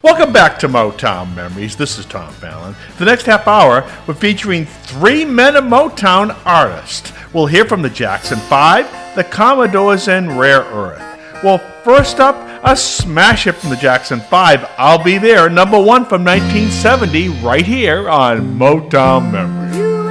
Welcome back to Motown Memories. This is Tom Fallon. The next half hour, we're featuring 3 men of Motown artists. We'll hear from the Jackson 5, the Commodores, and Rare Earth. Well, first up, a smash hit from the Jackson 5, I'll Be There, number 1 from 1970, right here on Motown Memories.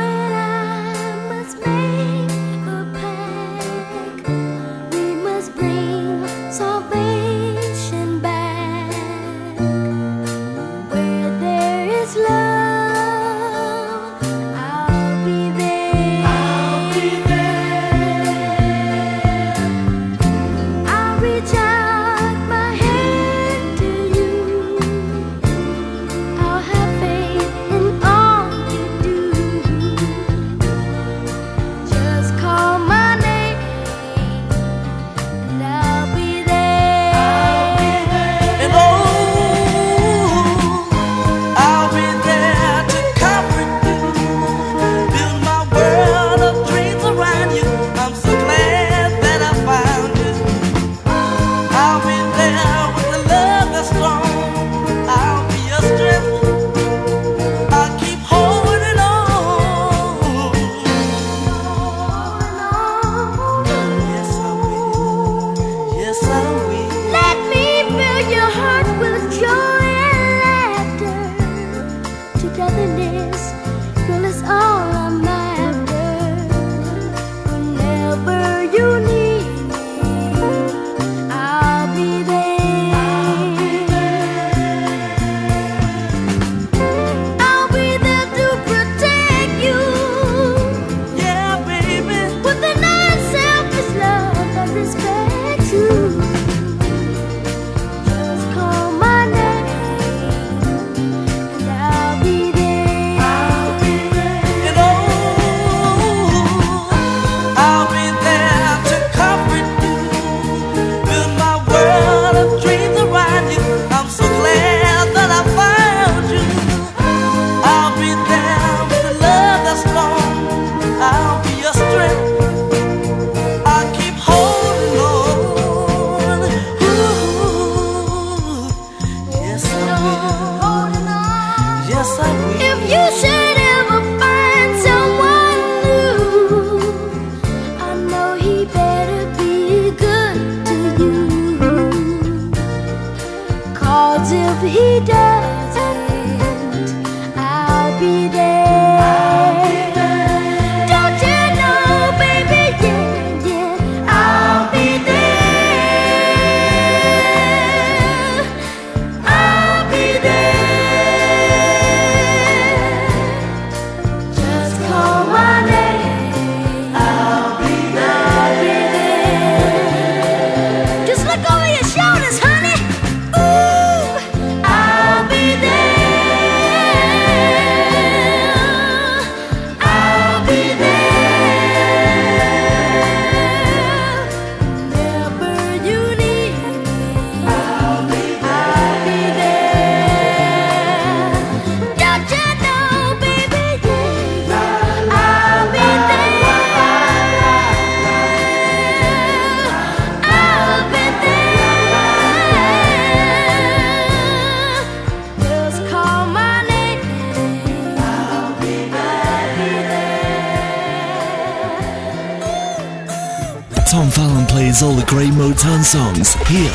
Tom Fallon plays all the great Motown songs here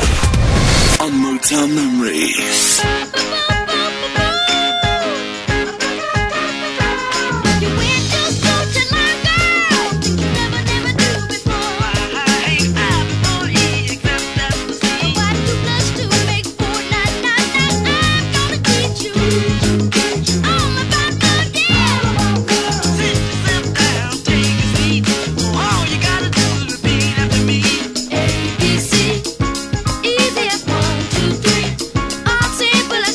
on Motown Memories. ABC, easy as 1, 2, 3. All simple.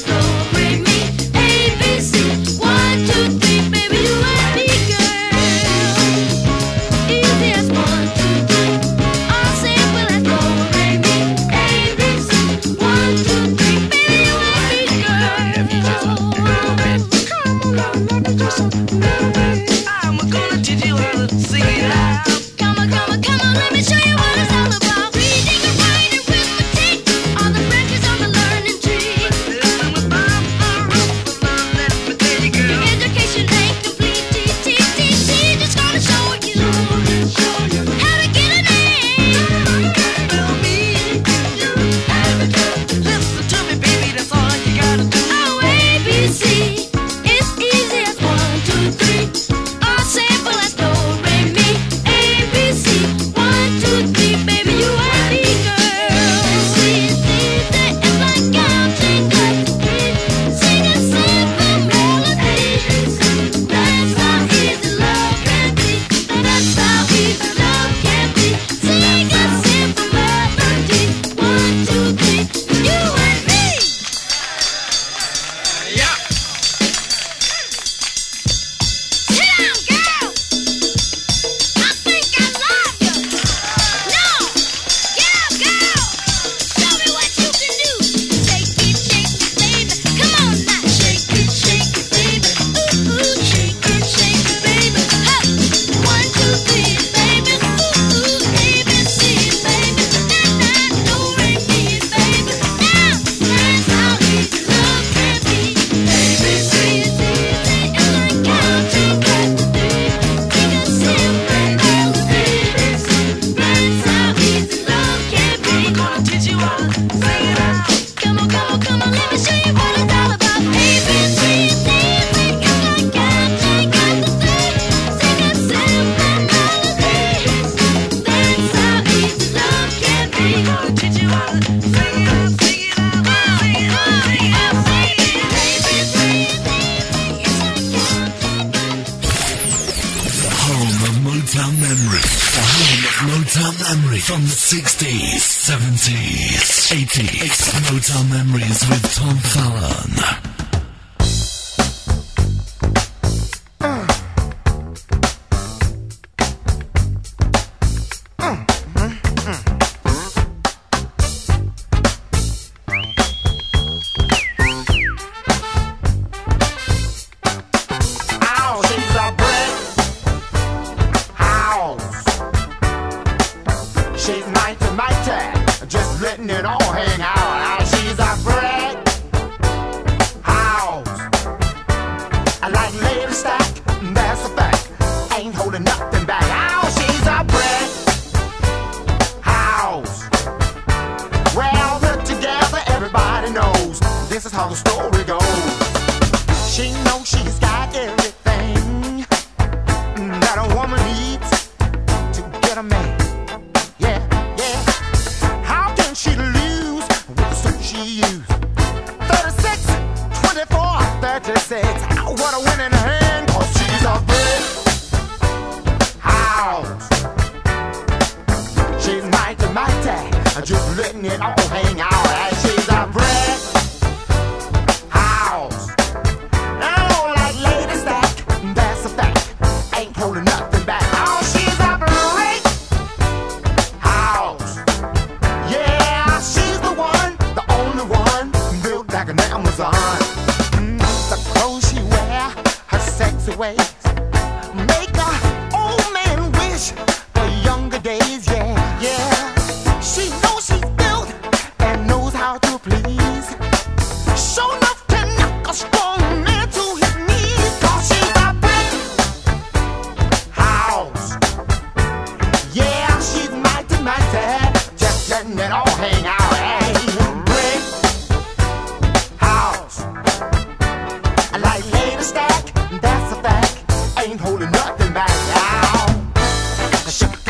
From the 60s, 70s, 80s, Motown Memories with Tom Fallon.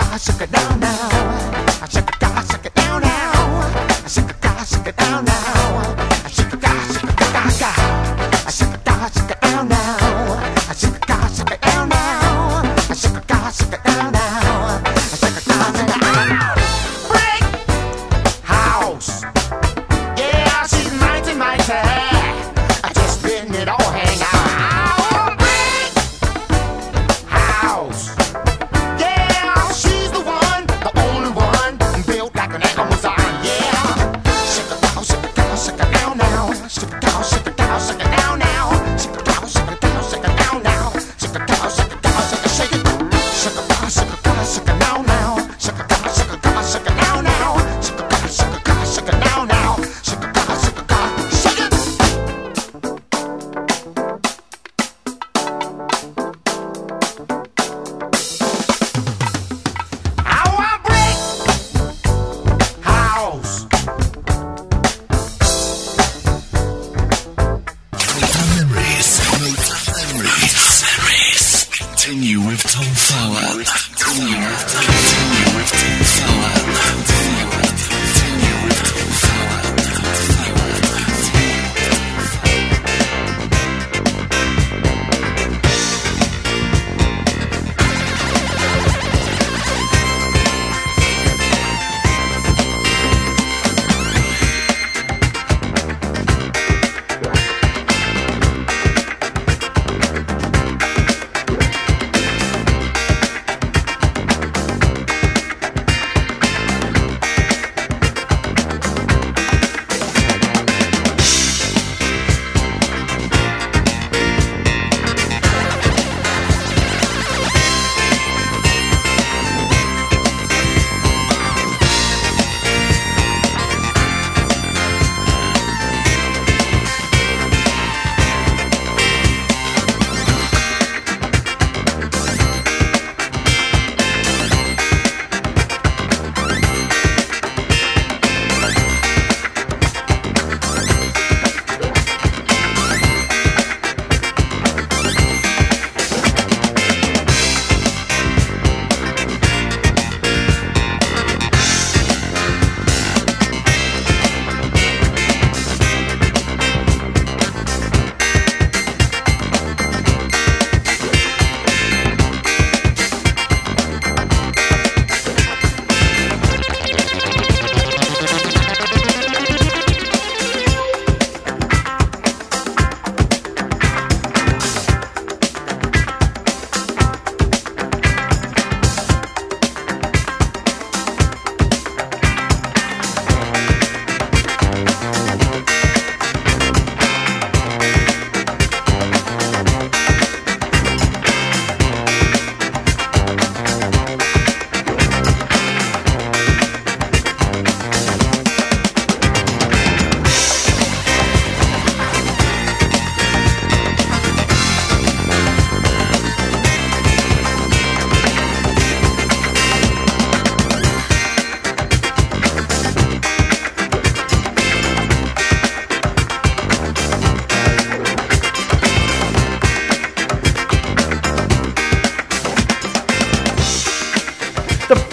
Down now.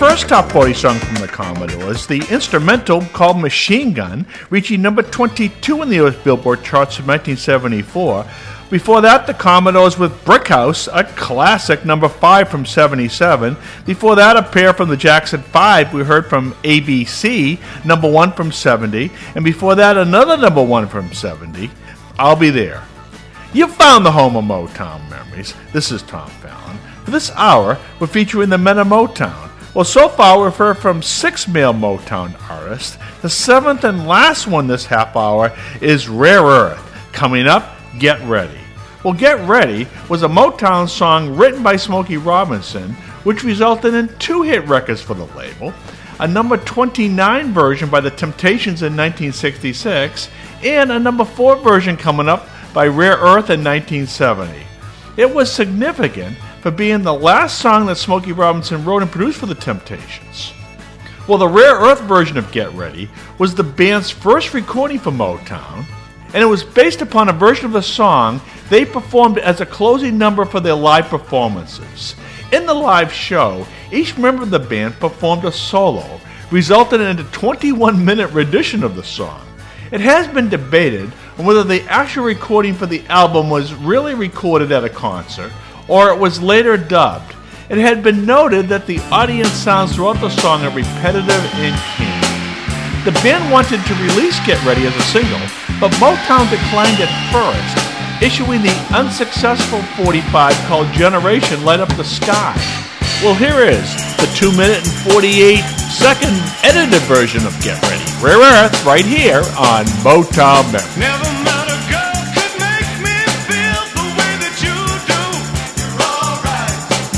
first top 40 song from the Commodores, the instrumental called Machine Gun, reaching number 22 in the US Billboard charts from 1974. Before that, the Commodores with Brick House, a classic, number 5 from 77. Before that, a pair from the Jackson 5 we heard from ABC, number 1 from 70. And before that, another number 1 from 70, I'll Be There. You found the home of Motown memories. This is Tom Fallon. For this hour, we're featuring the men of Motown. Well, so far we've heard from 6 male Motown artists. The 7th and last one this half hour is Rare Earth. Coming up, Get Ready. Well, Get Ready was a Motown song written by Smokey Robinson, which resulted in 2 hit records for the label, a number 29 version by the Temptations in 1966, and a number 4 version coming up by Rare Earth in 1970. It was significant for being the last song that Smokey Robinson wrote and produced for the Temptations. Well, the Rare Earth version of Get Ready was the band's first recording for Motown, and it was based upon a version of the song they performed as a closing number for their live performances. In the live show, each member of the band performed a solo, resulting in a 21-minute rendition of the song. It has been debated on whether the actual recording for the album was really recorded at a concert or it was later dubbed. It had been noted that the audience sounds throughout the song are repetitive and keen. The band wanted to release Get Ready as a single, but Motown declined at first, issuing the unsuccessful 45 called Generation Light Up the Sky. Well, here is the 2-minute and 48-second edited version of Get Ready. Rare Earth, right here on Motown Memories. Never met a girl could make me feel the way that you do. You're alright.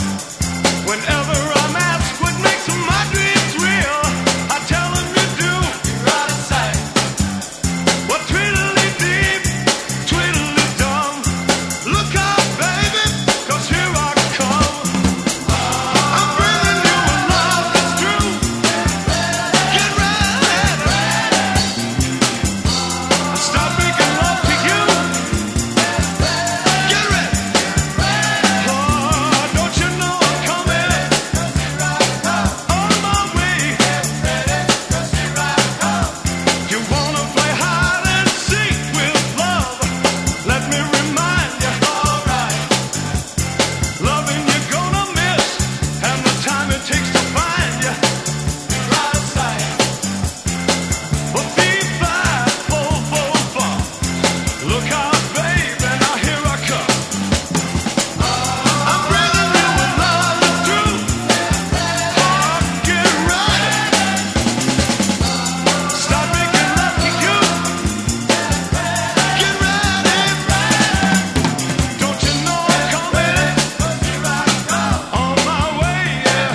Whenever I'm asked what makes my dreams real, I tell them you do. You're out of sight. Well, tweedledee, tweedledum. Look out, baby, 'cause here I come. I'm bringing you a love that's true. Get ready. Stop making love to you. Get ready. Oh, don't you know I'm coming? On my way. You wanna play hide and seek with love? Let me remind you. Alright. Loving you're gonna miss, and the time it takes to find you. You're out of sight. Well, 3-5-4-4-4. Look out, baby, now here I come. I'm bringing you a love that's true. Oh, get ready. Stop making love to you. Get ready. Don't you know I'm coming? On my way, yeah.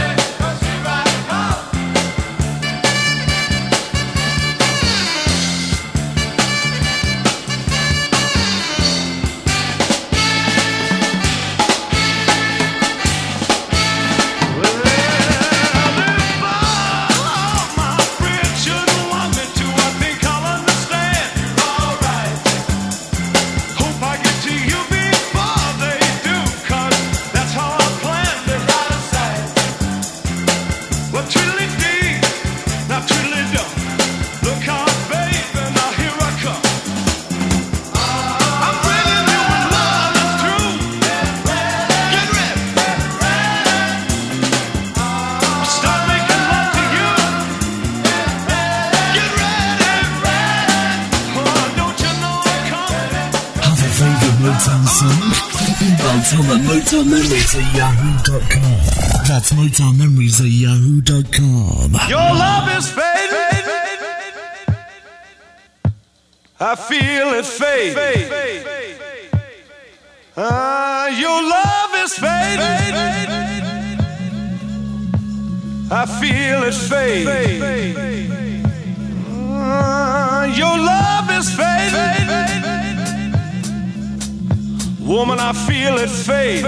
All my friends shouldn't want me to. I think I'll understand. You're alright. Hope I get to you before they do, 'cause that's how I planned it. Out of sight. Well, tweedledee, now tweedledum. Look out, baby, now here I come. I'm bringing you a love that's true. Get ready. Start making love to you. Get ready. Oh, don't you know I'm coming? Have a favourite Motown song? Well, tell them MotownMemories@yahoo.com. That's MotownMemories@yahoo.com. Your love is fading. I feel it fade. Your love is fading. I feel it fade. Your love is fading. Woman, I feel it fade.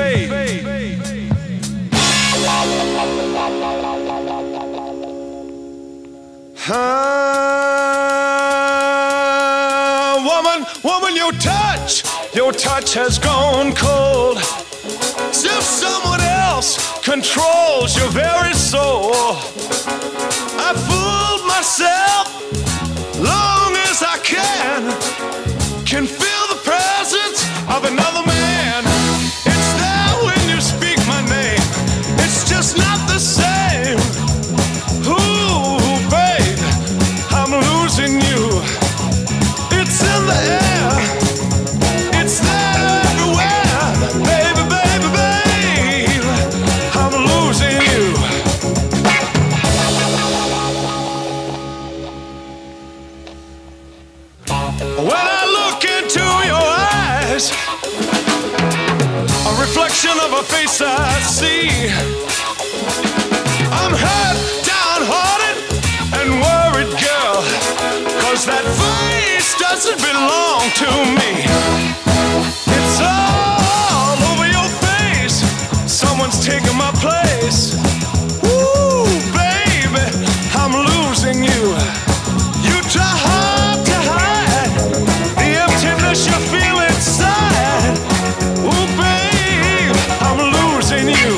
Woman, your touch has gone cold. As if someone else controls your very soul. I fooled myself long as I can feel the presence of another man. It's there when you speak my name. It's just not the same. Ooh, babe, I'm losing you. It's in the air. It's there everywhere. Baby, baby, babe, I'm losing you. When I look into your eyes, a reflection of a face I see. I'm hurt, downhearted, and worried, girl, 'cause that face doesn't belong to me. It's all over your face. Someone's taking my place. Ooh, baby, I'm losing you. You try hard to hide the emptiness you feel inside. Ooh, babe, I'm losing you.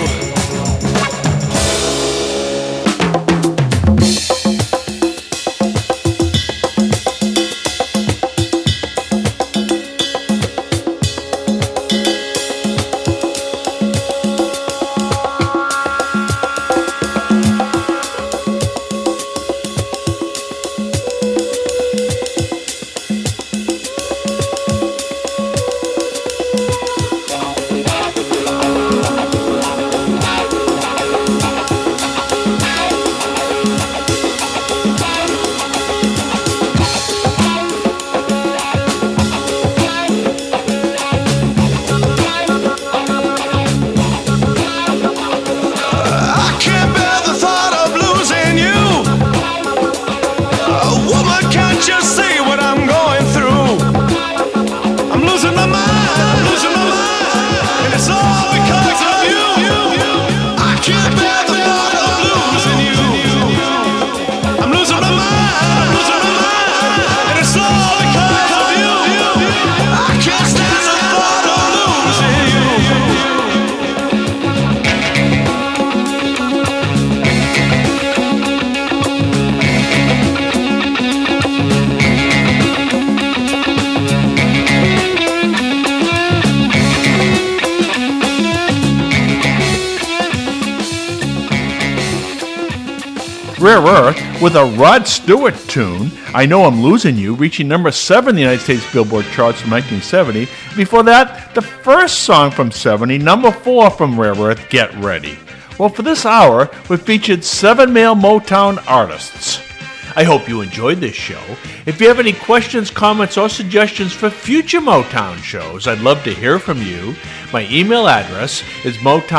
Rare Earth with a Rod Stewart tune, I Know I'm Losing You, reaching number 7 in the United States Billboard charts in 1970. Before that, the first song from 70, number 4 from Rare Earth, Get Ready. Well, for this hour, we featured 7 male Motown artists. I hope you enjoyed this show. If you have any questions, comments, or suggestions for future Motown shows, I'd love to hear from you. My email address is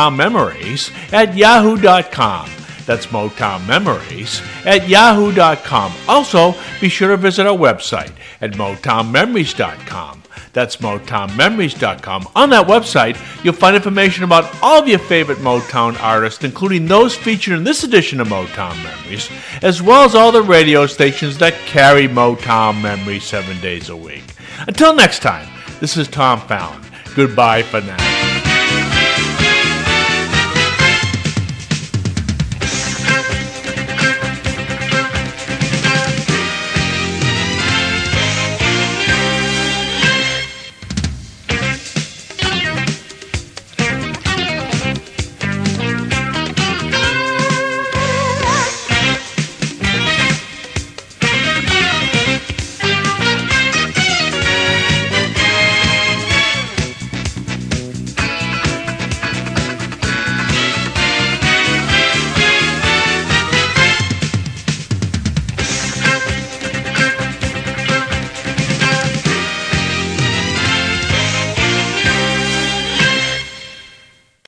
motownmemories@yahoo.com. That's motownmemories@yahoo.com. Also, be sure to visit our website at motownmemories.com. That's motownmemories.com. On that website, you'll find information about all of your favorite Motown artists, including those featured in this edition of Motown Memories, as well as all the radio stations that carry Motown Memories 7 days a week. Until next time, this is Tom Fallon. Goodbye for now.